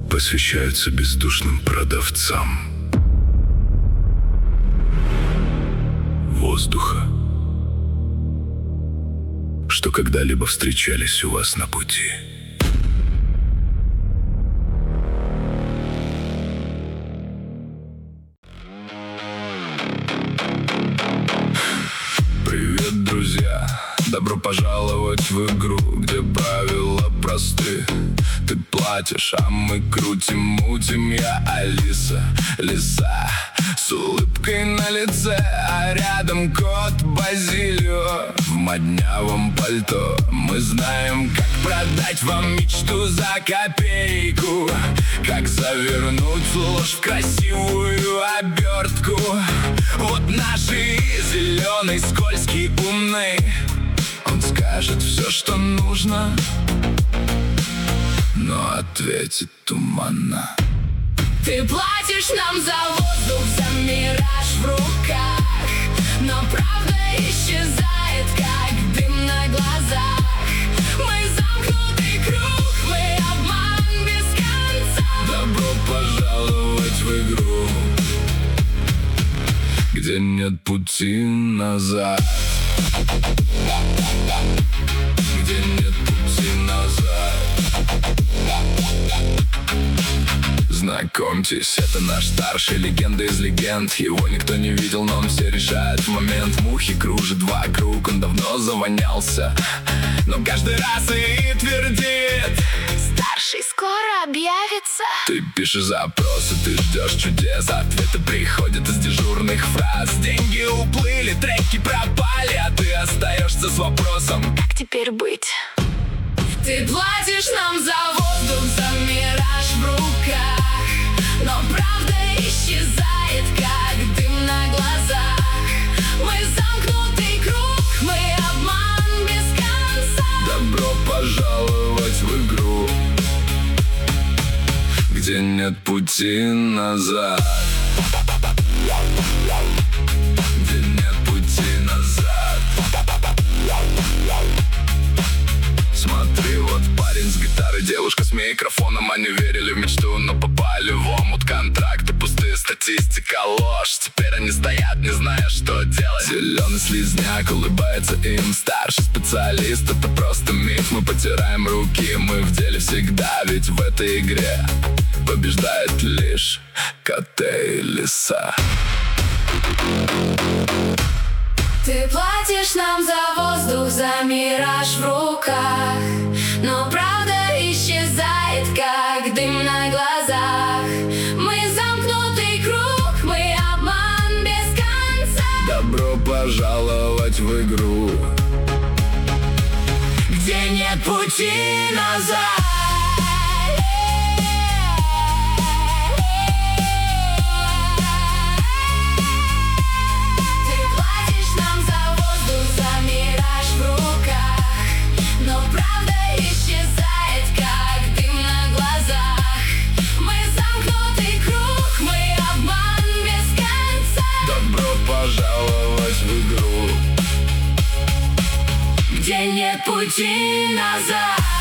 посвящаются бездушным продавцам воздуха, что когда-либо встречались у вас на пути. Привет, друзья! Добро пожаловать в игру, где правила просты. Ты платишь, а мы крутим, мутим. Я Алиса, лиса, с улыбкой на лице, а рядом кот Базилио в моднявом пальто. Мы знаем, как продать вам мечту за копейку, как завернуть ложь в красивую обертку. Вот наш зеленый, скользкий, умный, он скажет все, что нужно, но ответит туманно. Ты платишь нам за воздух, за мираж в руках, но правда исчезает, как дым на глазах. Мы замкнутый круг, мы обман без конца. Добро пожаловать в игру, где нет пути назад, где нет пути назад. Знакомьтесь, это наш старший, легенда из легенд. Его никто не видел, но он все решает в момент. Мухи кружит вокруг, он давно завонялся, но каждый раз и твердит: старший скоро объявится. Ты пишешь запросы, ты ждешь чудес, ответы приходят из дежурных фраз. Деньги уплыли, треки пропали, а ты остаешься с вопросом: как теперь быть? Ты платишь нам за воздух, за мираж в руках, но правда исчезает, как дым на глазах. Мы замкнутый круг, мы обман без конца. Добро пожаловать в игру, где нет пути назад, где нет пути назад. Смотри, вот парень с гитарой, девушка с микрофоном. Они верили в мечту, но попали в омут. Контракты пустые, статистика ложь. Теперь они стоят, не зная, что делать. Зеленый слизняк улыбается им. Старший специалист — это просто миф. Мы потираем руки, мы в деле всегда. Ведь в этой игре побеждает лишь коты и лиса. Ты платишь нам за воздух, за мираж в руках, но правда исчезает, как дым на глазах. Мы замкнутый круг, мы обман без конца. Добро пожаловать в игру, где нет пути назад. пожаловать в игру, где нет пути назад.